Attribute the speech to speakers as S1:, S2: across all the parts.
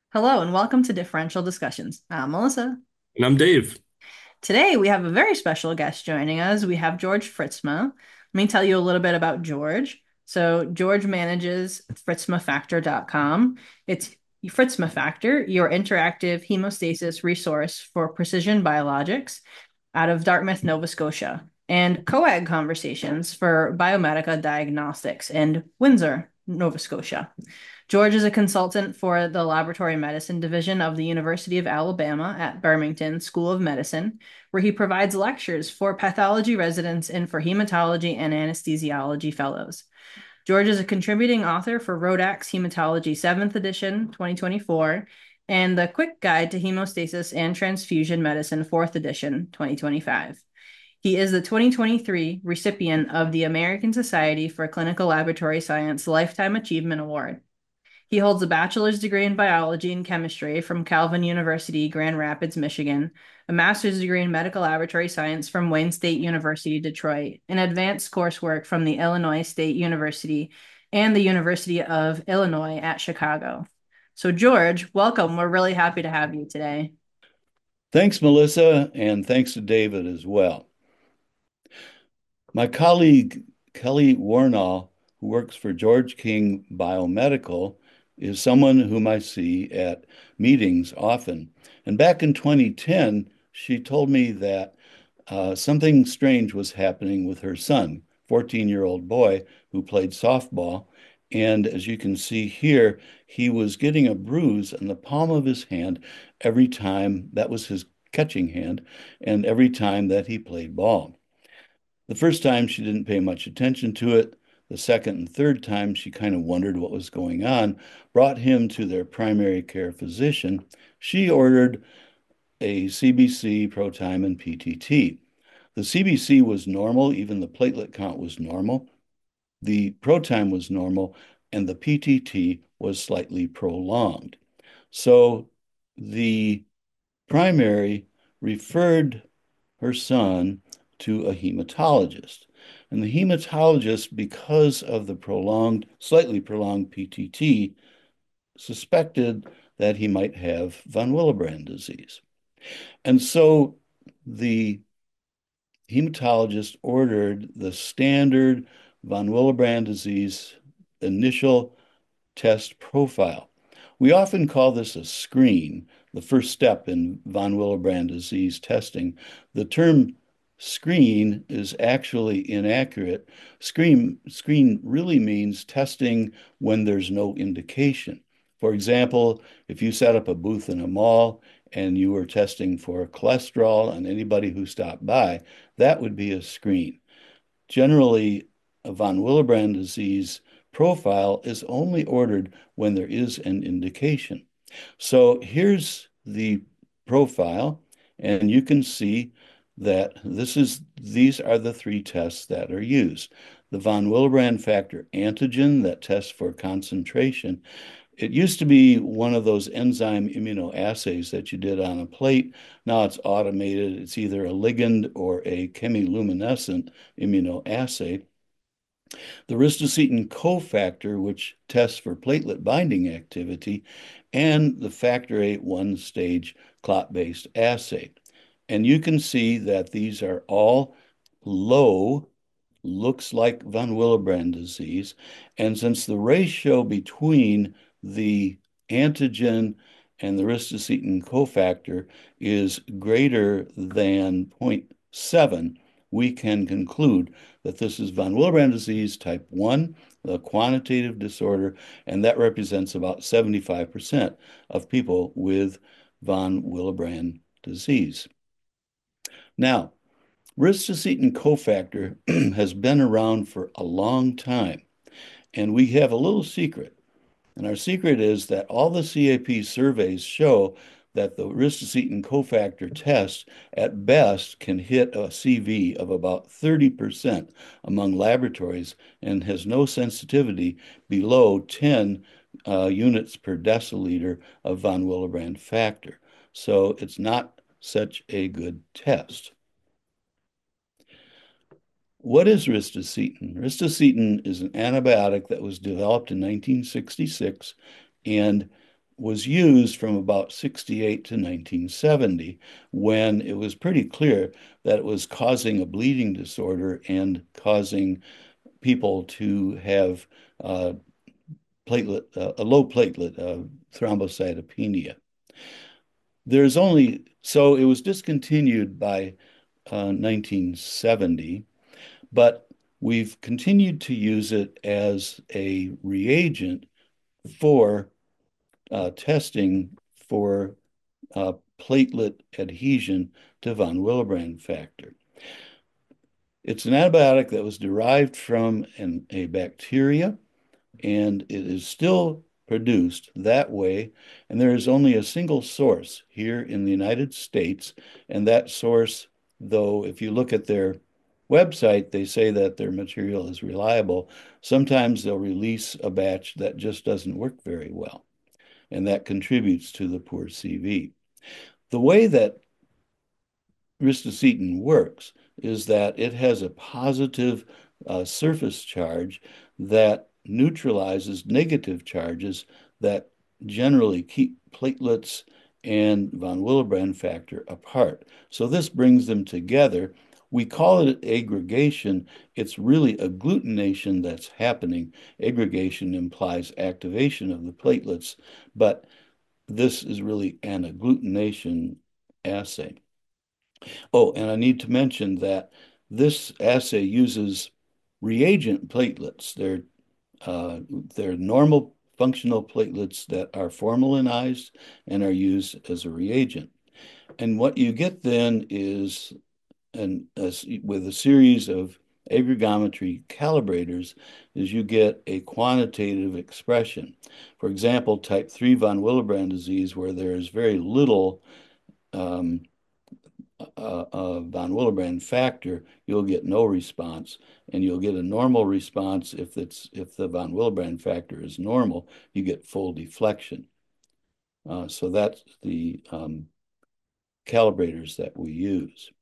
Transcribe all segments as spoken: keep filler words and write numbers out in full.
S1: Hello and welcome to Differential Discussions. I'm Melissa.
S2: And I'm Dave.
S1: Today we have a very special guest joining us. We have George Fritzma. Let me tell you a little bit about George. So George manages fritzma factor dot com. It's Fritzma Factor, your interactive hemostasis resource for precision biologics out of Dartmouth, Nova Scotia, and COAG Conversations for Biomedica Diagnostics in Windsor, Nova Scotia. George is a consultant for the Laboratory Medicine Division of the University of Alabama at Birmingham School of Medicine, where he provides lectures for pathology residents and for hematology and anesthesiology fellows. George is a contributing author for Rodax Hematology seventh edition, twenty twenty-four, and the Quick Guide to Hemostasis and Transfusion Medicine fourth edition, twenty twenty-five. He is the twenty twenty-three recipient of the American Society for Clinical Laboratory Science Lifetime Achievement Award. He holds a bachelor's degree in biology and chemistry from Calvin University, Grand Rapids, Michigan, a master's degree in medical laboratory science from Wayne State University, Detroit, and advanced coursework from the Illinois State University and the University of Illinois at Chicago. So, George, welcome. We're really happy to have you today.
S3: Thanks, Melissa, and thanks to David as well. My colleague Kelly Warnall, who works for George King Biomedical, is someone whom I see at meetings often. And back in twenty ten, she told me that uh, something strange was happening with her son, fourteen-year-old boy who played softball. And as you can see here, he was getting a bruise in the palm of his hand every time that was his catching hand, and every time that he played ball. The first time she didn't pay much attention to it. The second and third time she kind of wondered what was going on, brought him to their primary care physician. She ordered a C B C, ProTime, and P T T. The C B C was normal, even the platelet count was normal. The ProTime was normal, and the P T T was slightly prolonged. So the primary referred her son to a hematologist. And the hematologist, because of the prolonged, slightly prolonged P T T, suspected that he might have von Willebrand disease. And so the hematologist ordered the standard von Willebrand disease initial test profile. We often call this a screen, the first step in von Willebrand disease testing. The term screen is actually inaccurate. Screen, screen really means testing when there's no indication. For example, if you set up a booth in a mall and you were testing for cholesterol on anybody who stopped by, that would be a screen. Generally, a von Willebrand disease profile is only ordered when there is an indication. So here's the profile, and you can see that this is these are the three tests that are used. The von Willebrand factor antigen that tests for concentration. It used to be one of those enzyme immunoassays that you did on a plate. Now it's automated. It's either a ligand or a chemiluminescent immunoassay. The ristocetin cofactor, which tests for platelet binding activity, and the factor eight one-stage clot-based assay. And you can see that these are all low, looks like von Willebrand disease. And since the ratio between the antigen and the ristocetin cofactor is greater than zero point seven, we can conclude that this is von Willebrand disease type one, a quantitative disorder, and that represents about seventy-five percent of people with von Willebrand disease. Now, ristocetin cofactor has been around for a long time, and we have a little secret. And our secret is that all the C A P surveys show that the ristocetin cofactor test at best can hit a C V of about thirty percent among laboratories and has no sensitivity below ten uh, units per deciliter of von Willebrand factor. So it's not such a good test. What is ristocetin? Ristocetin is an antibiotic that was developed in nineteen sixty-six, and was used from about sixty-eight to nineteen seventy, when it was pretty clear that it was causing a bleeding disorder and causing people to have uh, platelet, uh, a low platelet uh, thrombocytopenia. There's only, so it was discontinued by uh, nineteen seventy, but we've continued to use it as a reagent for uh, testing for uh, platelet adhesion to von Willebrand factor. It's an antibiotic that was derived from an, a bacteria, and it is still produced that way. And there is only a single source here in the United States. And that source, though, if you look at their website, they say that their material is reliable. Sometimes they'll release a batch that just doesn't work very well, and that contributes to the poor C V. The way that ristocetin works is that it has a positive uh, surface charge that neutralizes negative charges that generally keep platelets and von Willebrand factor apart. So this brings them together. We call it aggregation. It's really agglutination that's happening. Aggregation implies activation of the platelets, but this is really an agglutination assay. Oh, and I need to mention that this assay uses reagent platelets. They're uh, they're normal functional platelets that are formalinized and are used as a reagent. And what you get then is an a, with a series of aggregometry calibrators is you get a quantitative expression. For example, type three von Willebrand disease, where there is very little um, uh, uh, von Willebrand factor, you'll get no response, and you'll get a normal response if it's if the von Willebrand factor is normal. You get full deflection. Uh, so that's the um, calibrators that we use.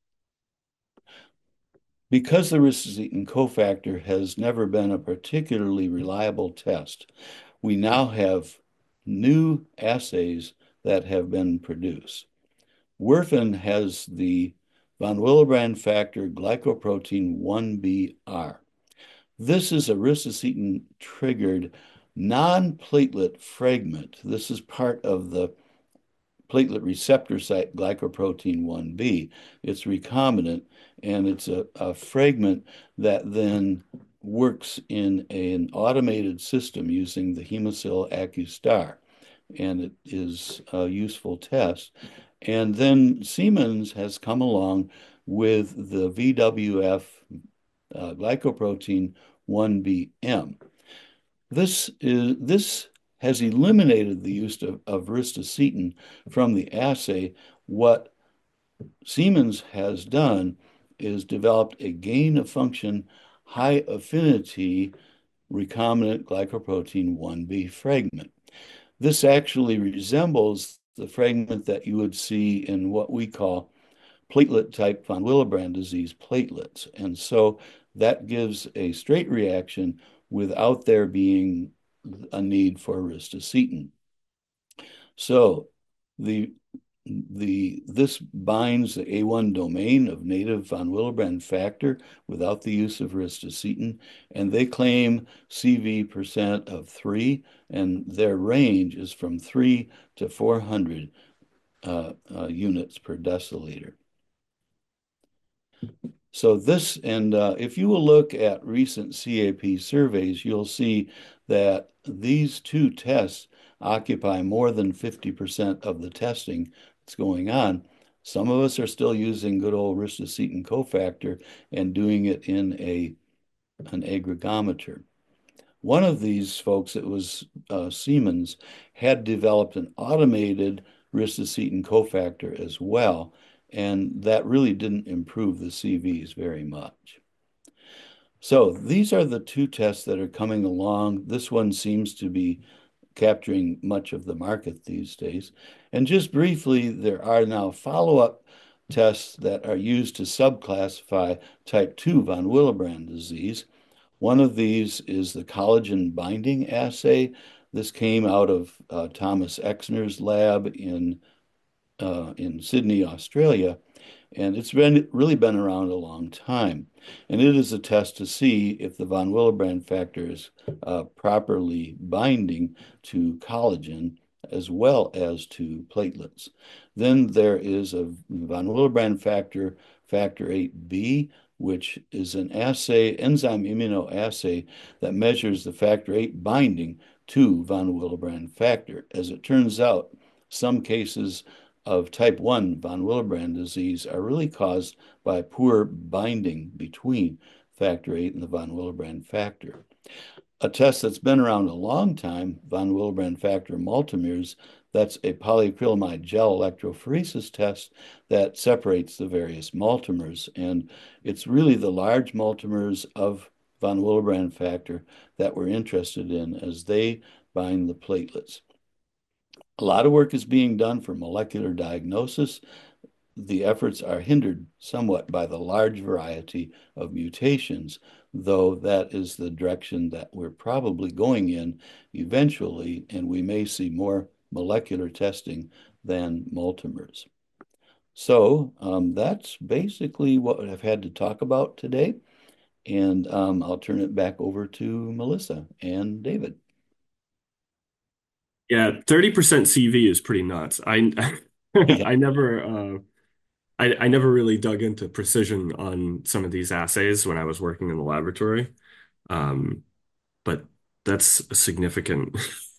S3: Because the ristocetin cofactor has never been a particularly reliable test, we now have new assays that have been produced. Werfen has the von Willebrand factor glycoprotein one B R. This is a ristocetin triggered non-platelet fragment. This is part of the platelet receptor site glycoprotein one B. It's recombinant, and it's a, a fragment that then works in an automated system using the Hemocell AccuStar, and it is a useful test. And then Siemens has come along with the V W F uh, glycoprotein one B M. This is this has eliminated the use of, of ristocetin from the assay. What Siemens has done is developed a gain of function high affinity recombinant glycoprotein one B fragment. This actually resembles the fragment that you would see in what we call platelet type von Willebrand disease platelets. And so that gives a straight reaction without there being a need for ristocetin. So the the this binds the A one domain of native von Willebrand factor without the use of ristocetin, and they claim C V percent of three, and their range is from three to four hundred uh, uh, units per deciliter. So this, and uh, if you will look at recent C A P surveys, you'll see that these two tests occupy more than fifty percent of the testing that's going on. Some of us are still using good old ristocetin cofactor and doing it in a an aggregometer. One of these folks, it was uh, Siemens, had developed an automated ristocetin cofactor as well, and that really didn't improve the C Vs very much. So these are the two tests that are coming along. This one seems to be capturing much of the market these days. And just briefly, there are now follow-up tests that are used to subclassify type two von Willebrand disease. One of these is the collagen binding assay. This came out of uh, Thomas Exner's lab in uh, in Sydney, Australia, and it's been really been around a long time. And it is a test to see if the von Willebrand factor is uh, properly binding to collagen as well as to platelets. Then there is a von Willebrand factor, factor eight B, which is an assay, enzyme immunoassay that measures the factor eight binding to von Willebrand factor. As it turns out, some cases of type one von Willebrand disease are really caused by poor binding between factor eight and the von Willebrand factor. A test that's been around a long time, von Willebrand factor multimeres, that's a polyacrylamide gel electrophoresis test that separates the various multimers. And it's really the large multimers of von Willebrand factor that we're interested in as they bind the platelets. A lot of work is being done for molecular diagnosis. The efforts are hindered somewhat by the large variety of mutations, though that is the direction that we're probably going in eventually, and we may see more molecular testing than multimers. So um, that's basically what I've had to talk about today, and um, I'll turn it back over to Melissa and David.
S2: Yeah, thirty percent C V is pretty nuts. I
S3: Yeah.
S2: I never uh I, I never really dug into precision on some of these assays when I was working in the laboratory. Um, but that's a significant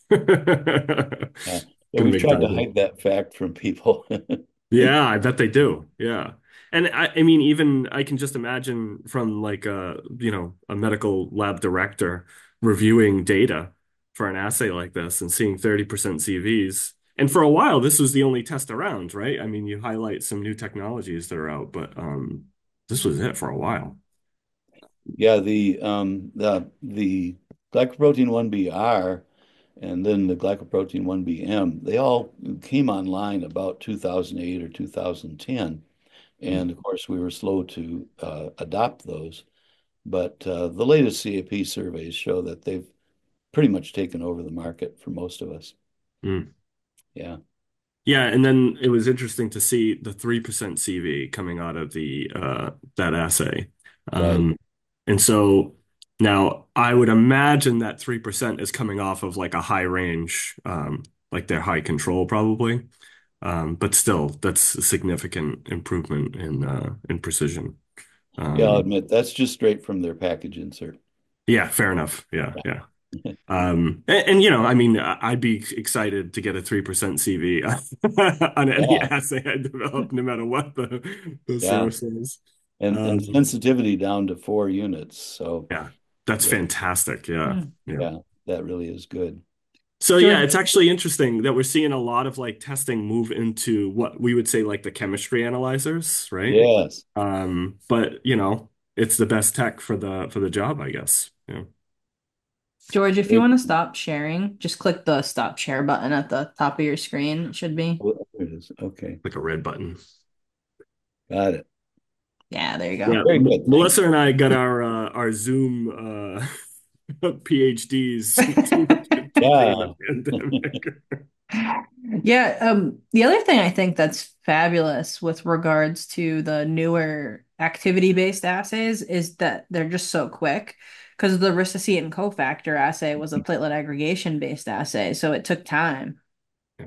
S3: Yeah. Yeah,
S2: gonna
S3: we've
S2: make
S3: tried to
S2: diving.
S3: hide that fact from people.
S2: Yeah, I bet they do. Yeah. And I, I mean, even I can just imagine from like a, you know, a medical lab director reviewing data for an assay like this and seeing thirty percent C Vs. And for a while, this was the only test around, right? I mean, you highlight some new technologies that are out, but um, this was it for a while.
S3: Yeah, the um the the glycoprotein one B R and then the glycoprotein one B M, they all came online about two thousand eight or two thousand ten. And of course, we were slow to uh, adopt those. But uh, the latest C A P surveys show that they've pretty much taken over the market for most of us.
S2: Mm.
S3: Yeah,
S2: Yeah, and then it was interesting to see the three percent C V coming out of the uh that assay.
S3: right.
S2: Um and so now I would imagine that three percent is coming off of like a high range, um like their high control probably. Um but still that's a significant improvement in uh in precision.
S3: Yeah, I'll
S2: Um
S3: admit that's just straight from their package insert.
S2: yeah, fair enough. Yeah,
S3: Yeah.
S2: yeah. Um, and, and, you know, I mean, I- I'd be excited to get a three percent C V on any
S3: Yeah,
S2: assay I develop, no matter what the, the
S3: yeah.
S2: source is.
S3: And and
S2: Um,
S3: sensitivity down to four units. So
S2: yeah, that's
S3: yeah,
S2: fantastic. Yeah,
S1: Hmm.
S2: yeah.
S3: yeah, that really is good.
S2: So yeah,
S1: George,
S2: it's actually interesting that we're seeing a lot of like testing move into what we would say like the chemistry analyzers, right?
S3: Yes.
S2: Um, but you know, it's the best tech for the for the job, I guess. Yeah,
S1: George, if you want to stop sharing, just click the stop share button at the top of your screen. It should be.
S3: Oh, there it is. Okay.
S2: like a red button.
S3: Got it.
S1: Yeah, there you
S2: Yeah,
S1: go.
S3: Very
S2: M
S3: good. Thanks.
S2: Melissa and I got our uh, our Zoom uh, PhDs during the
S3: Yeah.
S2: pandemic.
S1: Yeah, um, the other thing I think that's fabulous with regards to the newer activity-based assays is that they're just so quick because the risdiplam cofactor assay was a platelet aggregation-based assay, so it took time.
S2: Yeah,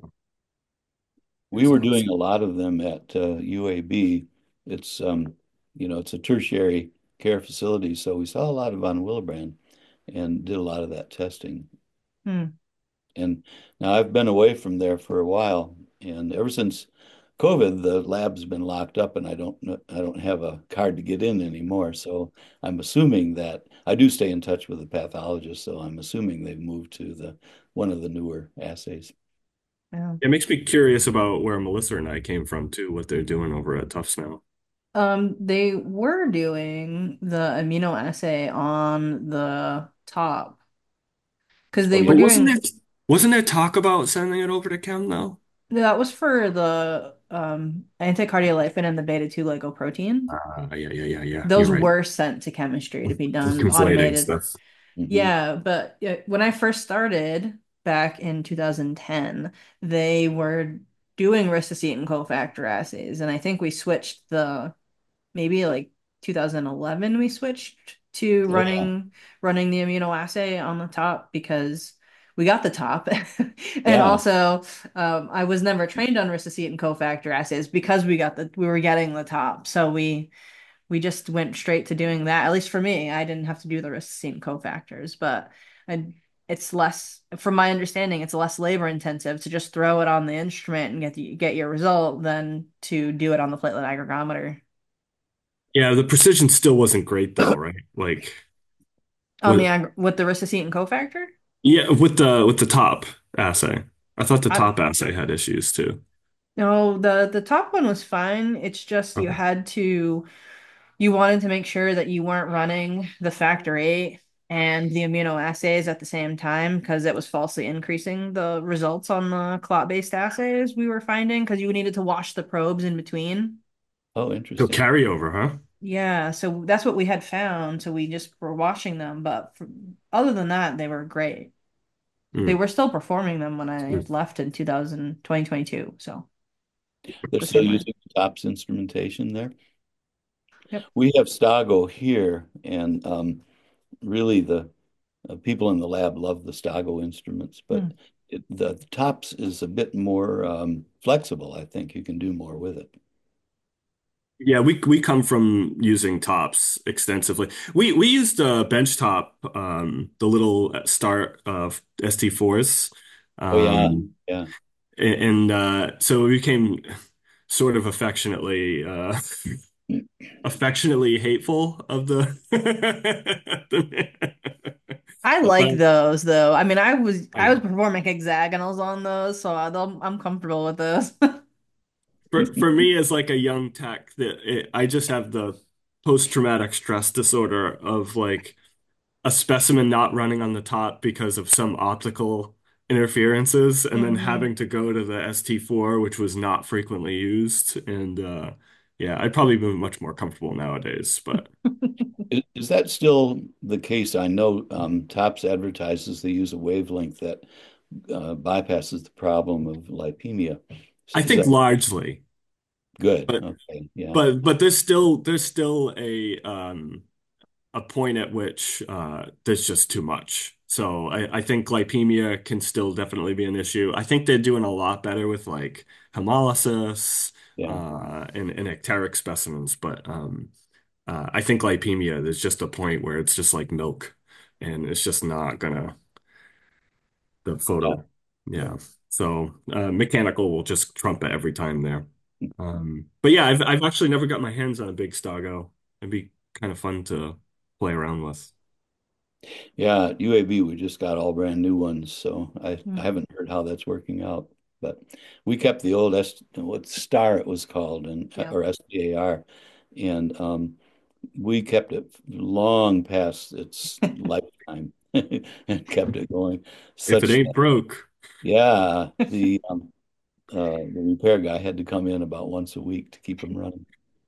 S3: We
S2: makes a
S3: were
S2: lot of
S3: doing a
S2: sense.
S3: lot of them at uh, U A B. It's um, you know, it's a tertiary care facility, so we saw a lot of von Willebrand and did a lot of that testing.
S1: Hmm.
S3: And now I've been away from there for a while, and ever since COVID, the lab's been locked up, and I don't kn- I don't have a card to get in anymore. So I'm assuming that I do stay in touch with the pathologist, so I'm assuming they've moved to the one of the newer assays.
S1: Yeah.
S2: It makes me curious about where Melissa and I came from too, what they're doing over at Tufts now.
S1: Um, they were doing the immunoassay on the top because
S3: Oh
S1: they
S3: yeah,
S1: were
S2: But wasn't there
S1: doing
S2: wasn't there talk about sending it over to Chem though?
S1: that was for the um anticardiolipin and the beta two lipoprotein.
S2: Uh, yeah, yeah, yeah, yeah. You're
S1: Those
S2: right.
S1: were sent to chemistry to be done
S2: Conflating
S1: automated.
S2: stuff.
S3: hmm
S1: Yeah, but uh, when I first started, back in two thousand ten, they were doing ristocetin cofactor assays, and I think we switched the maybe like two thousand eleven we switched to
S3: Oh yeah,
S1: running running the immunoassay on the top because we got the top. And
S3: yeah.
S1: also um, I was never trained on ristocetin cofactor assays because we got the we were getting the top. So we we just went straight to doing that. At least for me, I didn't have to do the risk cofactors, but I, it's less, from my understanding, it's less labor intensive to just throw it on the instrument and get the, get your result than to do it on the platelet aggregometer.
S2: Yeah, the precision still wasn't great though, right? Like
S1: On the
S2: with
S1: ag with the ristocetin cofactor?
S2: yeah, with the with the top assay. I thought the
S1: I
S2: top assay had issues too.
S1: no, the the top one was fine. It's just you
S2: Okay.
S1: had to you wanted to make sure that you weren't running the factor eight and the immunoassays at the same time because it was falsely increasing the results on the clot-based assays we were finding because you needed to wash the probes in between.
S3: Oh,
S2: So
S3: interesting.
S2: carryover, huh?
S1: Yeah, so that's what we had found. So we just were washing them, but for, other than that, they were great. They
S2: Mm.
S1: were still performing them when I left in two thousand twenty twenty two. So
S3: They're
S1: the
S3: still
S1: same way.
S3: using TOPS instrumentation there.
S1: Yep.
S3: We have Stago here, and um, really the uh, people in the lab love the Stago instruments, but
S1: Hmm.
S3: it, the TOPS is a bit more um, flexible. I think you can do more with it.
S2: Yeah, we we come from using tops extensively. We we used uh benchtop, um, the little start of S T fours.
S3: Oh yeah,
S2: Um,
S3: yeah.
S2: and uh so we became sort of affectionately uh affectionately hateful of the
S1: I like
S2: but
S1: those though. I mean, I was
S2: I
S1: I was
S2: know.
S1: performing hexagonals on those, so I don't, I'm comfortable with those.
S2: For for me as like a young tech, that it, I just have the post-traumatic stress disorder of like a specimen not running on the top because of some optical interferences, and then
S1: Hmm.
S2: having to go to the S T four, which was not frequently used. And uh, yeah, I'd probably be much more comfortable nowadays. But
S3: Is, is that still the case? I know um, TOPS advertises they use a wavelength that uh, bypasses the problem of lipemia. So
S2: I
S3: is
S2: think
S3: that
S2: largely,
S3: good?
S2: but
S3: Okay, yeah,
S2: but but there's still there's still a um, a point at which uh, there's just too much. So I, I think lipemia can still definitely be an issue. I think they're doing a lot better with like hemolysis
S3: yeah.
S2: uh, and, and ecteric specimens, but um, uh, I think lipemia, there's just a point where it's just like milk, and it's just not gonna the
S3: Yeah,
S2: photo.
S3: yeah.
S2: Yeah. So uh, mechanical will just trump it every time there. Um, but yeah, I've I've actually never got my hands on a big Stago. It'd be kind of fun to play around with.
S3: Yeah, U A B, we just got all brand new ones, so I, I
S1: Hmm.
S3: haven't heard how that's working out. But we kept the old S, what Star it was called, and
S1: Yeah.
S3: or S T A R, and um, we kept it long past its lifetime and kept it going.
S2: If it
S3: Such
S2: ain't
S3: that,
S2: broke.
S3: yeah, the um, uh, the repair guy had to come in about once a week to keep them running.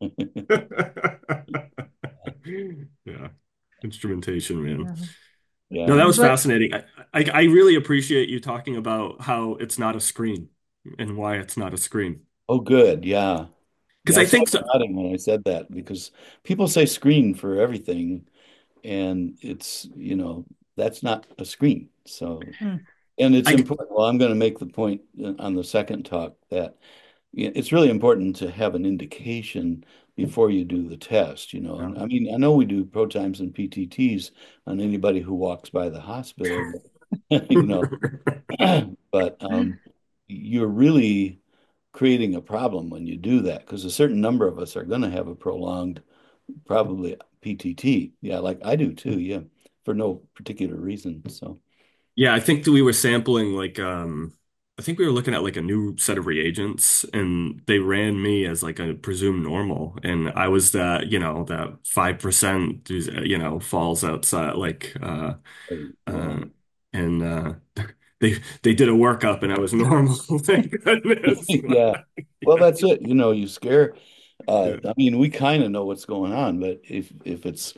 S2: Yeah. Instrumentation, man.
S1: Mhm.
S2: No,
S3: Yeah.
S2: that was
S1: But
S2: fascinating. I, I I really appreciate you talking about how it's not a screen and why it's not a screen.
S3: Oh, good. Yeah.
S2: Because
S3: Yeah, I
S2: I
S3: saw
S2: think
S3: you
S2: so,
S3: nodding when I said that because people say screen for everything, and it's, you know, that's not a screen. So,
S1: hmm.
S3: and it's
S2: I
S3: important. Well, I'm going to make the point uh, on the second talk that yeah, it's really important to have an indication before you do the test, you know. And I mean, I know we do pro times and P T Ts on anybody who walks by the hospital, but, you know, but um, you're really creating a problem when you do that because a certain number of us are going to have a prolonged, probably P T T. Yeah, like I do too. Yeah, for no particular reason. So,
S2: Yeah, I think that we were sampling like um I think we were looking at like a new set of reagents, and they ran me as like a presumed normal, and I was that, you know, that five percent who's, uh, you know, falls outside like uh
S3: yeah,
S2: uh and uh they they did a workup and I was normal. Thank goodness.
S3: yeah. Well, that's it. You know, you scare. Uh,
S2: Yeah.
S3: I mean, we kind of know what's going on, but if if it's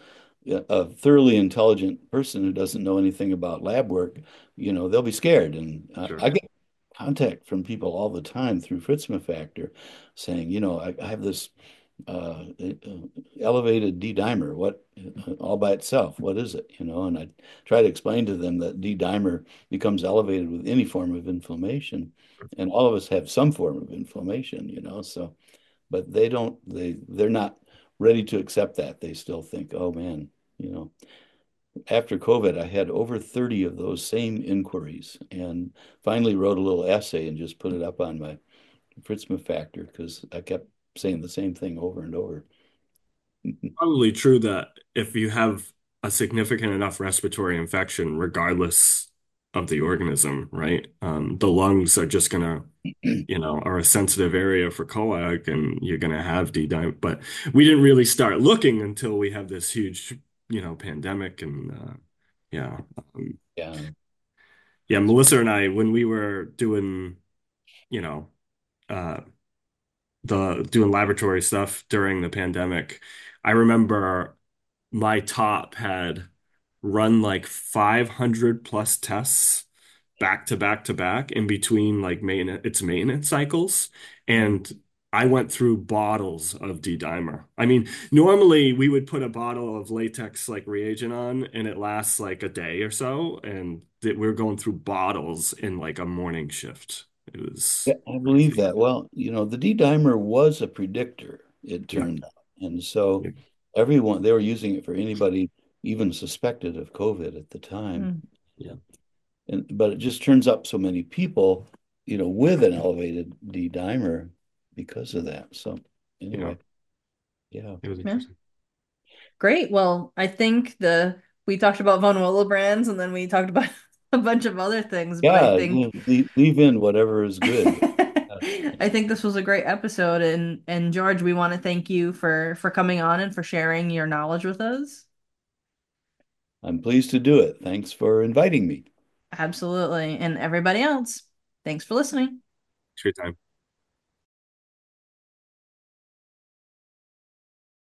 S3: a thoroughly intelligent person who doesn't know anything about lab work, you know, they'll be scared. And uh,
S2: Sure.
S3: I get contact from people all the time through Fritzma Factor saying, you know, I, I have this uh, uh, elevated D dimer. What uh, all by itself? What is it? You know, and I try to explain to them that D dimer becomes elevated with any form of inflammation, and all of us have some form of inflammation. You know, so but they don't. They they're not ready to accept that. They still think, oh man, you know. After COVID, I had over thirty of those same inquiries, and finally wrote a little essay and just put it up on my Fritzma Factor because I kept saying the same thing over and over.
S2: Probably true that if you have a significant enough respiratory infection, regardless of the organism, right? Um, the lungs are just gonna, you know, are a sensitive area for coag, and you're gonna have D-dimer. But we didn't really start looking until we have this huge, you know, pandemic, and uh, yeah, um,
S3: Yeah.
S2: yeah. Melissa and I, when we were doing, you know, uh, the doing laboratory stuff during the pandemic, I remember my top had run like five hundred plus tests back to back to back in between like main its maintenance cycles. And I went through bottles of D-dimer. I mean, normally we would put a bottle of latex like reagent on and it lasts like a day or so. And that we're going through bottles in like a morning shift. It was
S3: Yeah, I believe
S2: crazy.
S3: that. Well, you know, the D dimer was a predictor, it
S2: Yeah.
S3: turned out. And so
S2: Yeah.
S3: everyone, they were using it for anybody even suspected of COVID at the time.
S1: Mm.
S2: Yeah.
S3: And but it just turns up so many people, you know, with an elevated D dimer because of that. So
S2: Yeah.
S3: anyway, yeah.
S2: It was
S1: Yeah.
S2: interesting.
S1: Great. Well, I think the we talked about Von Willebrands and then we talked about a bunch of other things, but I
S3: Yeah,
S1: think
S3: leave, leave in whatever is good. Uh,
S1: I think this was a great episode, and and George, we want to thank you for for coming on and for sharing your knowledge with us.
S3: I'm pleased to do it. Thanks for inviting me.
S1: Absolutely. And everybody else, thanks for listening.
S2: It's your time.